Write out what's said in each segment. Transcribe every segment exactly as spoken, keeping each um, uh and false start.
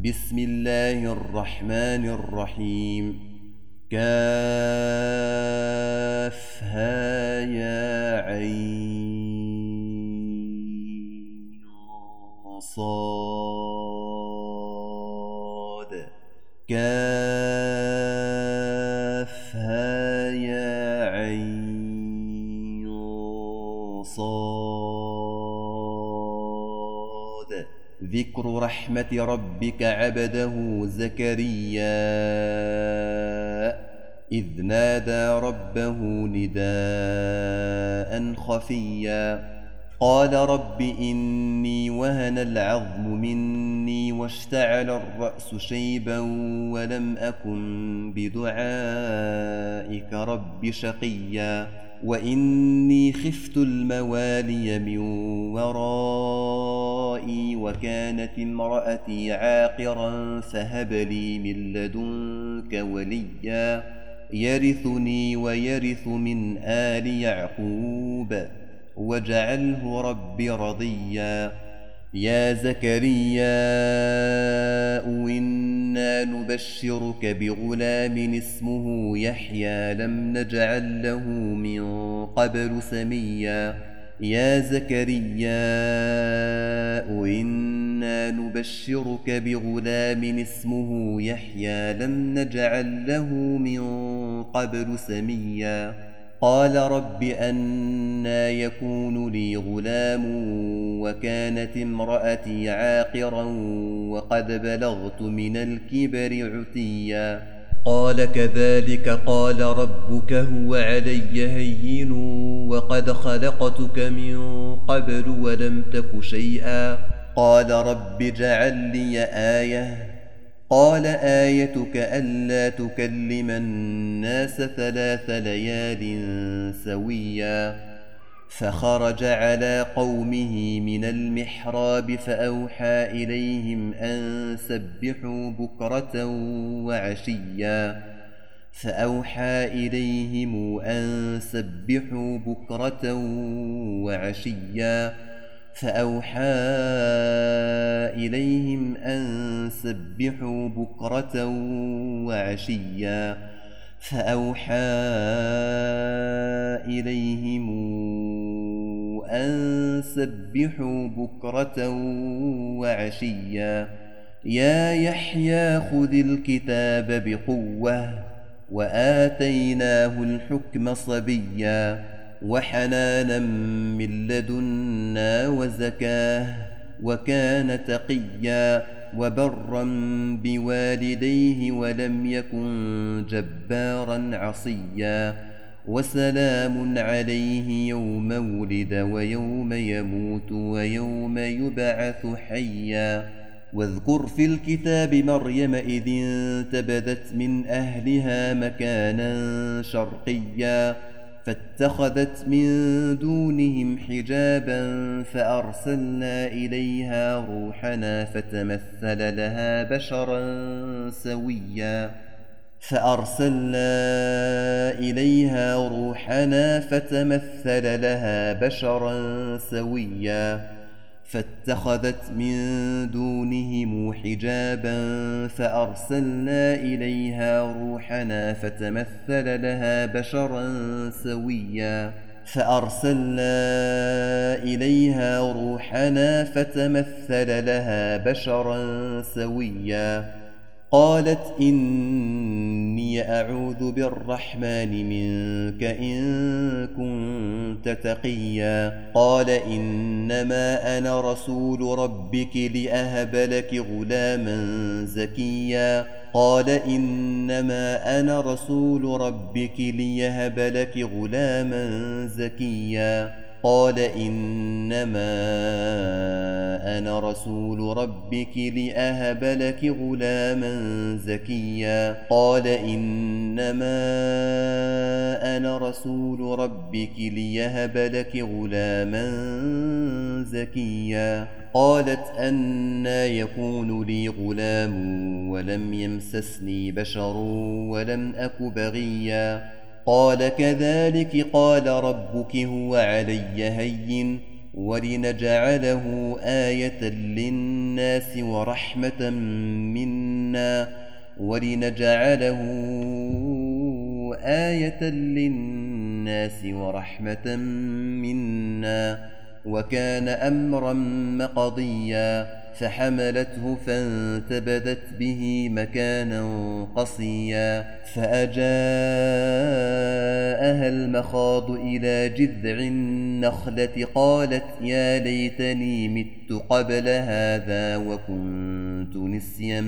بسم الله الرحمن الرحيم. كافها يا عين صاد. كافها يا عين صاد. ذكر رحمة ربك عبده زكريا إذ نادى ربه نداء خفيا قال رب إني وهن العظم مني واشتعل الرأس شيبا ولم أكن بدعائك رب شقيا وإني خفت الموالي من ورائي وكانت امرأتي عاقرا فهب لي من لدنك وليا يرثني ويرث من آل يعقوب واجعله رب رضيا. يا زكريا إنا نبشرك بغلام اسمه يحيى لم نجعل له من قبل سميا. يا زكريا إنا نبشرك بغلام اسمه يحيى لم نجعل له من قبل سميا. قال رب أنى يكون لي غلام وكانت امرأتي عاقرا وقد بلغت من الكبر عتيا. قال كذلك قال ربك هو علي هين وقد خلقتك من قبل ولم تك شيئا. قال رب اجعل لي آية. قال آيتك ألا تكلم الناس ثلاث ليال سويا. فخرج على قومه من المحراب فأوحى إليهم أن سبحوا بكرة وعشيا. فأوحى إليهم أن سبحوا بكرة وعشيا. فأوحى إليهم أن سبحوا بكرة وعشيا. فأوحى إليهم أن سبحوا بكرة وعشيا. يا يحيى خذ الكتاب بقوة وآتيناه الحكم صبيا وحنانا من لدنا وزكاه وكان تقيا وبرا بوالديه ولم يكن جبارا عصيا. وسلام عليه يوم ولد ويوم يموت ويوم يبعث حيا. واذكر في الكتاب مريم إذ انتبذت من أهلها مكانا شرقيا فاتخذت من دونهم حجابا فأرسلنا إليها روحنا فتمثل لها بشرا سويا. فأرسلنا إليها روحنا فتمثل لها بشرا سويا. فاتخذت من دونهم حجابا فأرسلنا إليها روحنا فتمثل لها بشرا سويا. فأرسلنا إليها روحنا فتمثل لها بشرا سويا. قالت إني أعوذ بالرحمن منك إن كنت تقيا. قال إنما أنا رسول ربك لأهب لك غلاما زكيا. قال إنما أنا رسول ربك ليهب لك غلاما زكيا. قال إنما أنا رسول ربك لأهب لك غلاما زكيا. قال إنما أنا رسول ربك ليهب لك غلاما زكيا. قالت أنى يكون لي غلام ولم يمسسني بشر ولم أك بغيا. قال كذلك قال ربك هو علي هين ولنجعله آية للناس ورحمة منا ولنجعله آية للناس ورحمة منا وكان أمرا مقضيا فحملته فانتبذت به مكانا قصيا فأجاءها المخاض إلى جذع النخلة قالت يا ليتني مت قبل هذا وكنت نسيا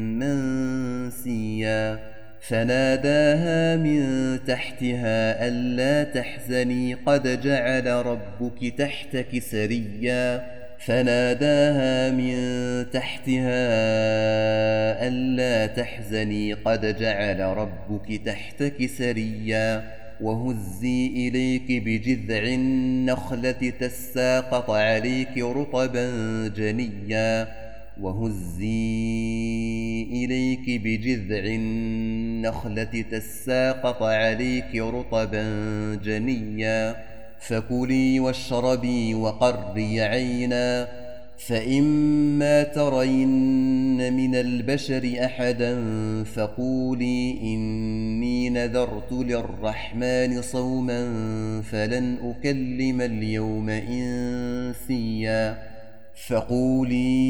منسيا فناداها من تحتها ألا تحزني قد جعل ربك تحتك سريا فناداها من تحتها ألا تحزني قد جعل ربك تحتك سريا وهزي إليك بجذع النخلة تساقط عليك رطبا جنيا وهزي إليك بجذع النخلة تساقط عليك رطبا جنيا فكلي واشربي وقري عينا فإما ترين من البشر أحدا فقولي إني نذرت للرحمن صوما فلن أكلم اليوم إنسيا فقولي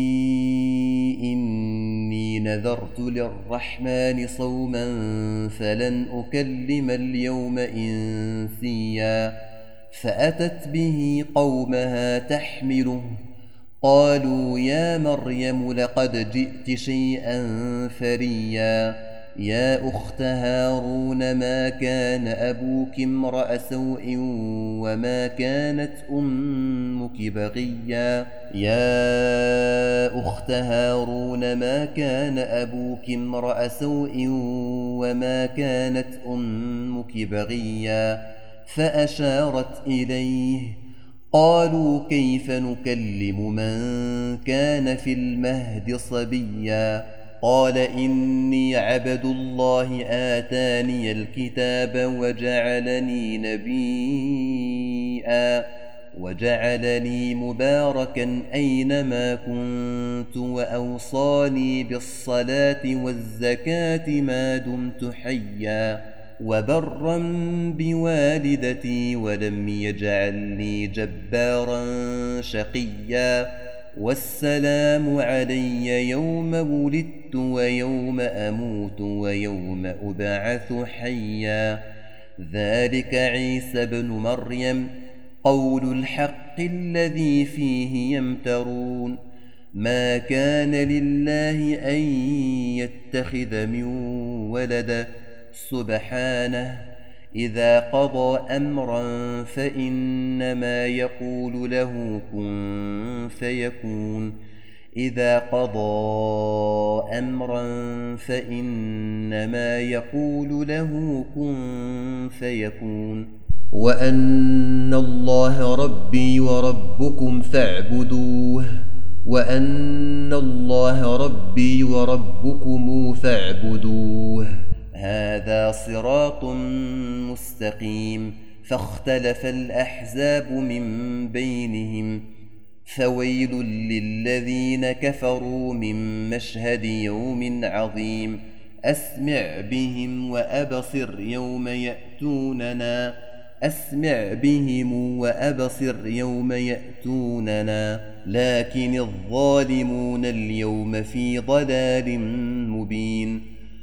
إني نذرت للرحمن صوما فلن أكلم اليوم إنسيا فأتت به قومها تحمله قالوا يا مريم لقد جئت شيئا فريا يا أخت هارون ما كان أبوك امرأ سوء وما كانت أمك بغيا يا أخت هارون ما كان أبوك امرأ سوء وما كانت أمك بغيا فأشارت إليه قالوا كيف نكلم من كان في المهد صبيا قال إني عبد الله آتاني الكتاب وجعلني نبيا وجعلني مباركا أينما كنت وأوصاني بالصلاة والزكاة ما دمت حيا وبرا بوالدتي ولم يجعلني جبارا شقيا والسلام علي يوم ولدت ويوم أموت ويوم أبعث حيا ذلك عيسى بن مريم قول الحق الذي فيه يمترون ما كان لله أن يتخذ من ولد سبحانه إذا قضى أمرا فإنما يقول له كن فيكون إذا قضى أمرا فإنما يقول له كن فيكون وأن الله ربي وربكم فاعبدوه وأن الله ربي وربكم فاعبدوه هذا صراط مستقيم فاختلف الأحزاب من بينهم فويل للذين كفروا من مشهد يوم عظيم أسمع بهم وأبصر يوم يأتوننا أسمع بهم وأبصر يوم يأتوننا لكن الظالمون اليوم في ضلال مبين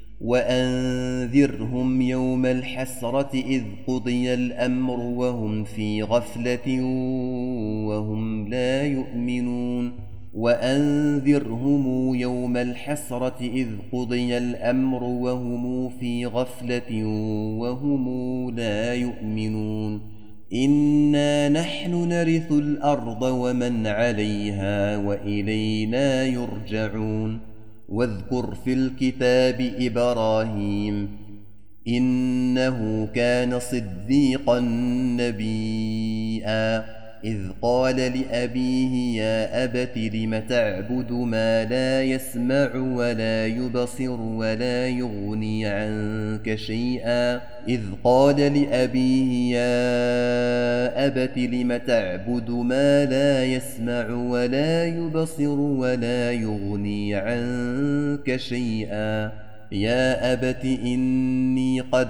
وأنذرهم يوم الحسرة إذ قضي الأمر وهم في غفلة وهم لا يؤمنون وأنذرهم يوم الحسرة إذ قضي الأمر وهم في غفلة وهم لا يؤمنون إنا نحن نرث الأرض ومن عليها وإلينا يرجعون واذكر في الكتاب إبراهيم إنه كان صديقا نبيا إذ قال لأبيه يا أبت لم تعبد ما لا يسمع ولا يبصر ولا يغني عنك شيئا إذ قال لأبيه يا أبت لم تعبد ما لا يسمع ولا يبصر ولا يغني عنك شيئا يا أبت إني قد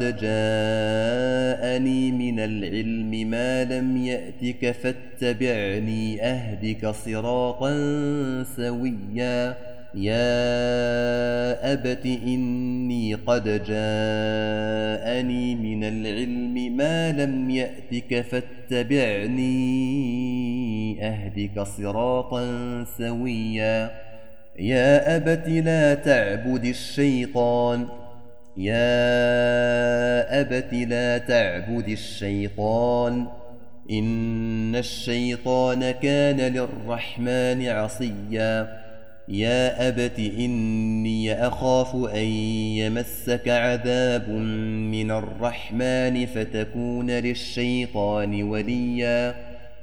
جاءني من العلم ما لم يأتك فاتبعني أهدك صراطا سويا يا أبت إني قد جاءني من العلم ما لم يأتك فاتبعني أهدك صراطا سويا يا أبت لا تعبد الشيطان يا أبت لا تعبد الشيطان إن الشيطان كان للرحمن عصيا يا أبت إني أخاف أن يمسك عذاب من الرحمن فتكون للشيطان وليا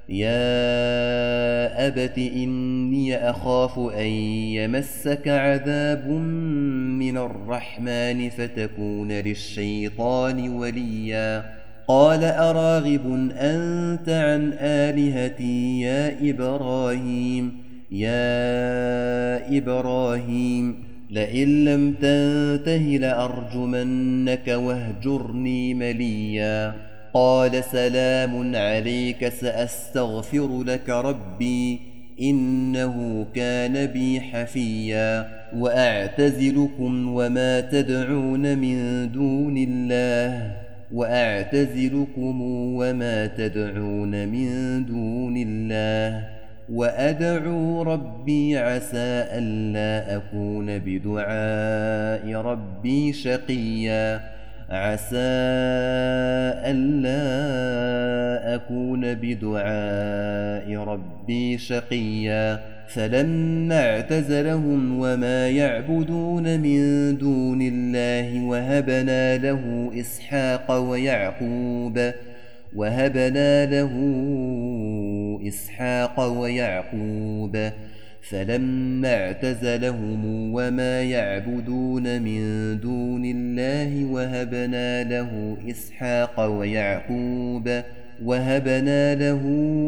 يا أبت إني أخاف أن يمسك عذاب من الرحمن فتكون للشيطان وليا قال أراغب أنت عن آلهتي يا إبراهيم يا إبراهيم لئن لم تنته لأرجمنك واهجرني مليا قال سلام عليك سأستغفر لك ربي إنه كان بي حفيا وأعتزلكم وما تدعون من دون الله وأعتزلكم وما تدعون من دون الله وأدعو ربي عسى ألا أكون بدعاء ربي شقيا عسى ألا أكون بدعاء ربي شقيا فلما اعتزلهم وما يعبدون من دون الله وهبنا له إسحاق ويعقوب وهبنا له إسحاق ويعقوب فلما اعتزلهم وما يعبدون من دون الله وهبنا له إسحاق ويعقوب وهبنا له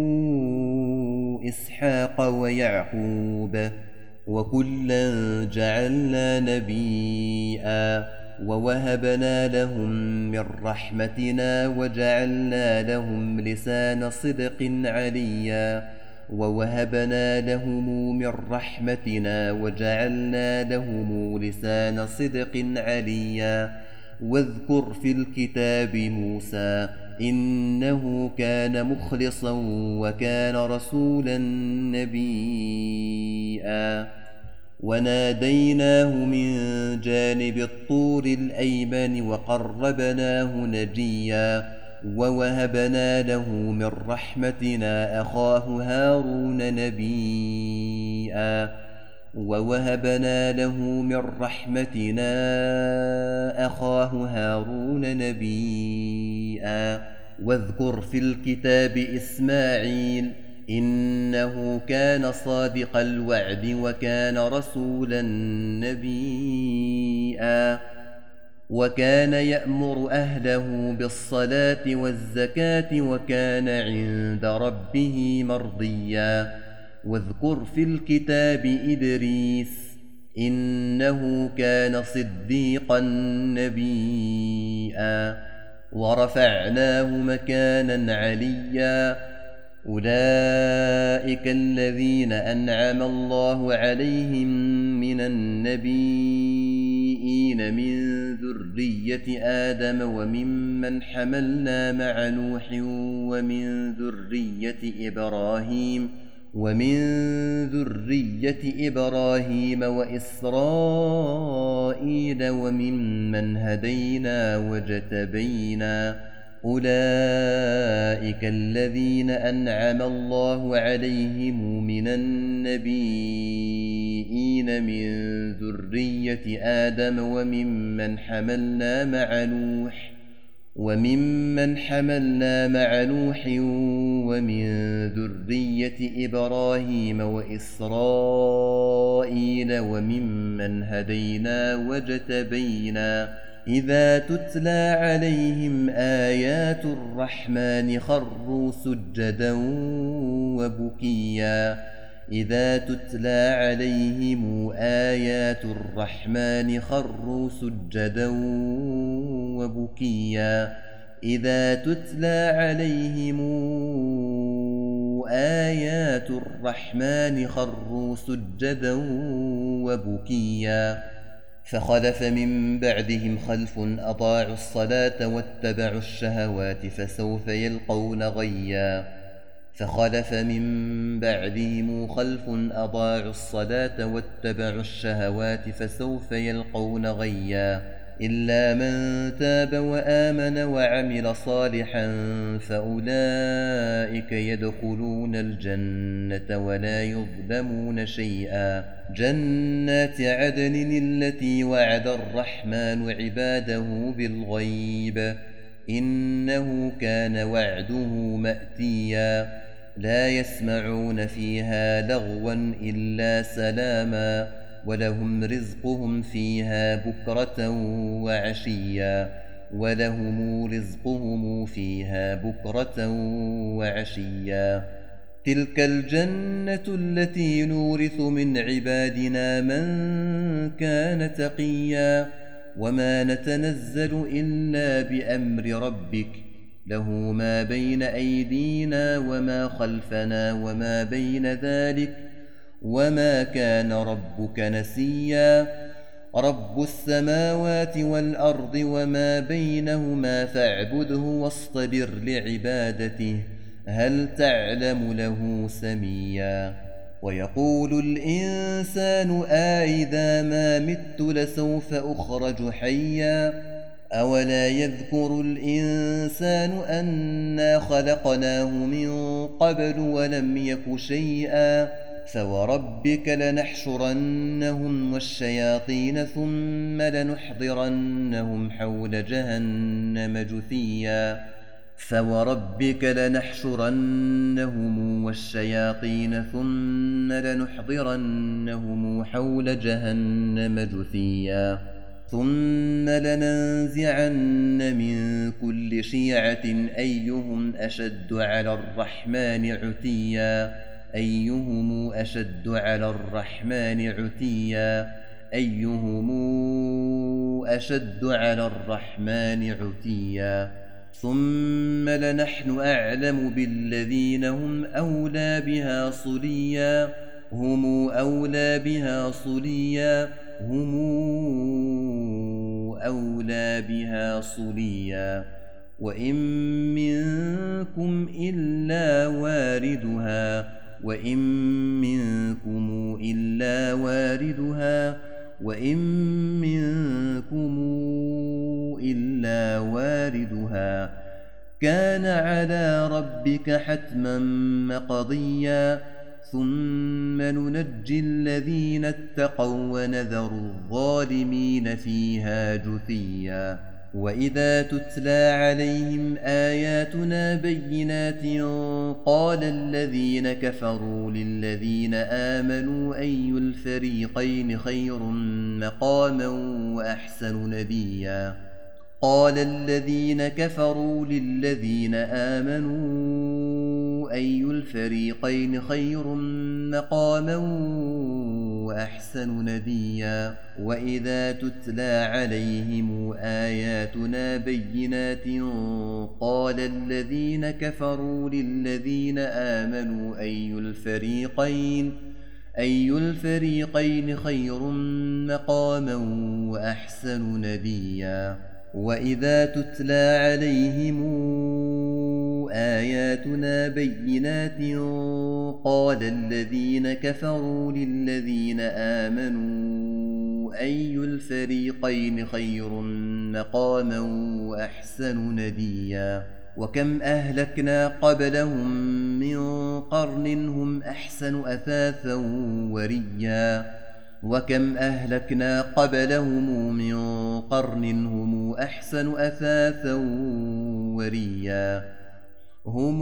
إسحاق ويعقوب وكلا جعلنا نبيا ووهبنا لهم من رحمتنا وجعلنا لهم لسان صدق عليا ووهبنا لهم من رحمتنا وجعلنا لهم لسان صدق عليا واذكر في الكتاب موسى إنه كان مخلصا وكان رسولا نبيا وناديناه من جانب الطور الأيمن وقربناه نجيا ووهبنا له من رحمتنا أخاه هارون نبيا ووهبنا له من رحمتنا أخاه هارون نبيا واذكر في الكتاب إسماعيل إنه كان صادق الوعد وكان رسولا نبيا وكان يأمر أهله بالصلاة والزكاة وكان عند ربه مرضيا واذكر في الكتاب إدريس إنه كان صديقا نبيا ورفعناه مكانا عليا أولئك الذين أنعم الله عليهم من النبيين من ذرية آدم وممن حملنا مع نوح ومن ذرية إبراهيم ومن ذرية إبراهيم وإسرائيل وممن هدينا واجتبينا أولئك الذين أنعم الله عليهم من النبيين من ذرية آدم وممن حملنا مع نوح وممن حملنا مع نوح ومن ذرية إبراهيم وإسرائيل وممن هدينا واجتبينا إذا تتلى عليهم آيات الرحمن خروا سجدا وبكيا إذا تتلى عليهم آيات الرحمن خروا سجدا وبكيا إذا تتلى عليهم آيات الرحمن خروا سجدا وبكيا فخلف من بعدهم خلف أضاعوا الصلاة واتبعوا الشهوات فسوف يلقون غيا فخلف من بعدهم خلف أضاعوا الصلاة واتبعوا الشهوات فسوف يلقون غيا إلا من تاب وآمن وعمل صالحا فأولئك يدخلون الجنة ولا يظلمون شيئا جنات عدن التي وعد الرحمن عباده بالغيب إنه كان وعده مأتيا لا يسمعون فيها لغوا إلا سلاما ولهم رزقهم فيها بكرة وعشيا ولهم رزقهم فيها بكرة وعشيا تلك الجنة التي نورث من عبادنا من كان تقيا وما نتنزل إلا بأمر ربك له ما بين أيدينا وما خلفنا وما بين ذلك وما كان ربك نسيا رب السماوات والأرض وما بينهما فاعبده واصطبر لعبادته هل تعلم له سميا ويقول الإنسان أإذا ما مت لسوف أخرج حيا أولا يذكر الإنسان أنا خلقناه من قبل ولم يك شيئا فوربك لنحشرنهم والشياطين ثم لنحضرنهم حول جهنم جثيا فوربك لنحشرنهم والشياطين ثم لنحضرنهم حول جهنم جثيا ثم لننزعن من كل شيعة أيهم أشد على الرحمن عتيا أيهم أشد على الرحمن عتيا أيهم أشد على الرحمن عتيا ثم لنحن أعلم بالذين هم أولى بها صليا هم أولى بها صليا هم أولى بها صليا وإن منكم إلا واردها وإن منكم إلا واردها وإن منكم إلا واردها كان على ربك حتما مقضيا ثم ننجي الذين اتقوا ونذر الظالمين فيها جثيا وإذا تتلى عليهم آياتنا بينات قال الذين كفروا للذين آمنوا أي الفريقين خير مقاما وأحسن نديا قال الذين كفروا للذين آمنوا أي الفريقين خير مقاما وأحسن نديا وإذا تتلى عليهم آياتنا بينات قال الذين كفروا للذين آمنوا أي الفريقين أي الفريقين خير مقاما وأحسن نديا وإذا تتلى عليهم آياتنا بينات قال الذين كفروا للذين آمنوا أي الفريقين خير مقاما وأحسن نديا وكم أهلكنا قبلهم من قرن هم أحسن أثاثا وريا وكم أهلكنا قبلهم من قرن هم أحسن أثاثا ورئيا هم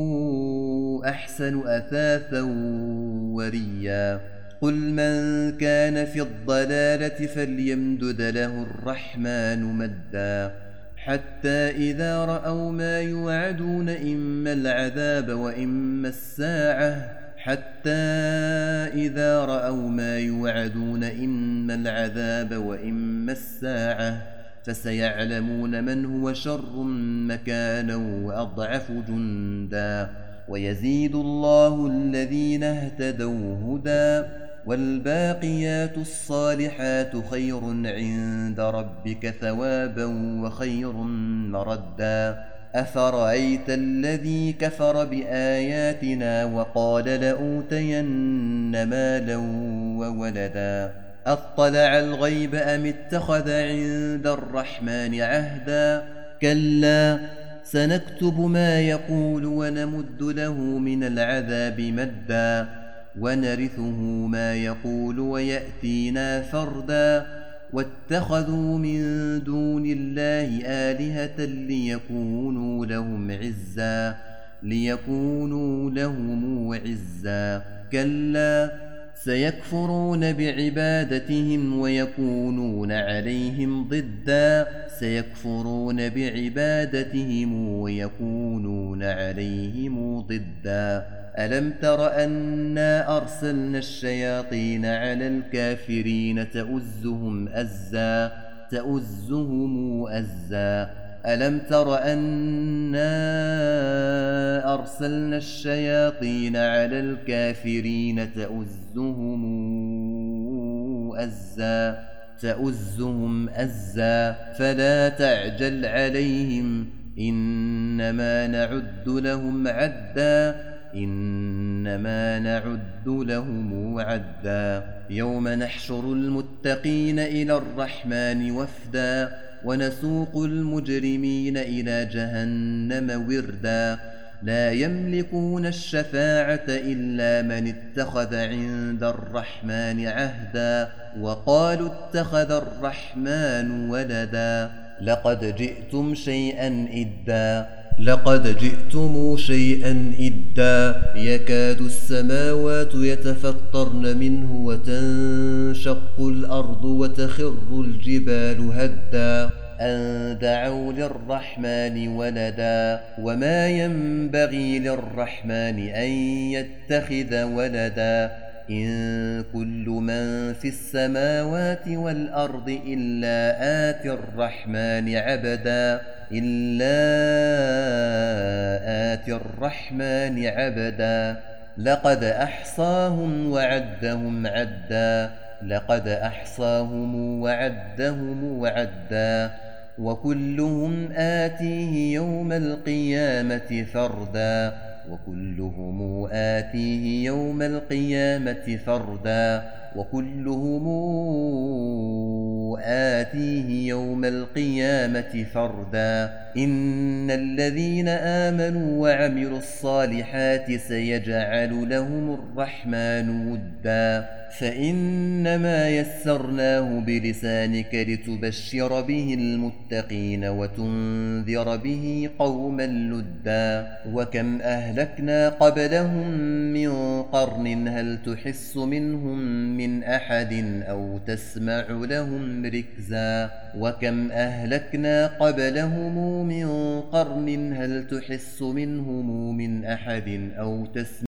أحسن أثاثا ورئيا قل من كان في الضلالة فليمدد له الرحمن مدا حتى إذا رأوا ما يوعدون إما العذاب وإما الساعة حتى إذا رأوا ما يوعدون إما العذاب وإما الساعة فسيعلمون من هو شر مكانا وأضعف جندا ويزيد الله الذين اهتدوا هدى والباقيات الصالحات خير عند ربك ثوابا وخير مردا أفرأيت الذي كفر بآياتنا وقال لأوتين مالا وولدا أطلع الغيب أم اتخذ عند الرحمن عهدا كلا سنكتب ما يقول ونمد له من العذاب مدا ونرثه ما يقول ويأتينا فردا واتخذوا من دون الله آلهة ليكونوا لهم عزا ليكونوا لهم عزا كلا سيكفرون بعبادتهم ويكونون عليهم ضدا سيكفرون بعبادتهم ويكونون عليهم ضدا ألم تر أنا أرسلنا الشياطين على الكافرين تؤزهم أزا تؤزهم أزا ألم تر أنا أرسلنا الشياطين على الكافرين تؤزهم أزا تؤزهم أزا فلا تعجل عليهم إنما نعد لهم عدا إنما نعد لهم عدا يوم نحشر المتقين إلى الرحمن وفدا ونسوق المجرمين إلى جهنم وردا لا يملكون الشفاعة إلا من اتخذ عند الرحمن عهدا وقالوا اتخذ الرحمن ولدا لقد جئتم شيئا إدا لقد جئتم شيئا إدا يكاد السماوات يتفطرن منه وتنشق الأرض وتخر الجبال هدا أن دعوا للرحمن ولدا وما ينبغي للرحمن أن يتخذ ولدا إن كل من في السماوات والأرض إلا آتي الرحمن عبدا إلا آتي الرحمن عبدا لقد أحصاهم وعدهم عدا لقد أحصاهم وعدهم عدا وكلهم آتيه يوم القيامة فردا وكلهم آتيه يوم القيامة فردا وكلهم آتيه يوم القيامة فردا إن الذين آمنوا وعملوا الصالحات سيجعل لهم الرحمن ودا فإنما يسرناه بلسانك لتبشر به المتقين وتنذر به قوما لدا وكم أهلكنا قبلهم من قرن هل تحس منهم من أحد أو تسمع لهم ركزا وكم أهلكنا قبلهم من قرن هل تحس منهم من أحد أو تسمع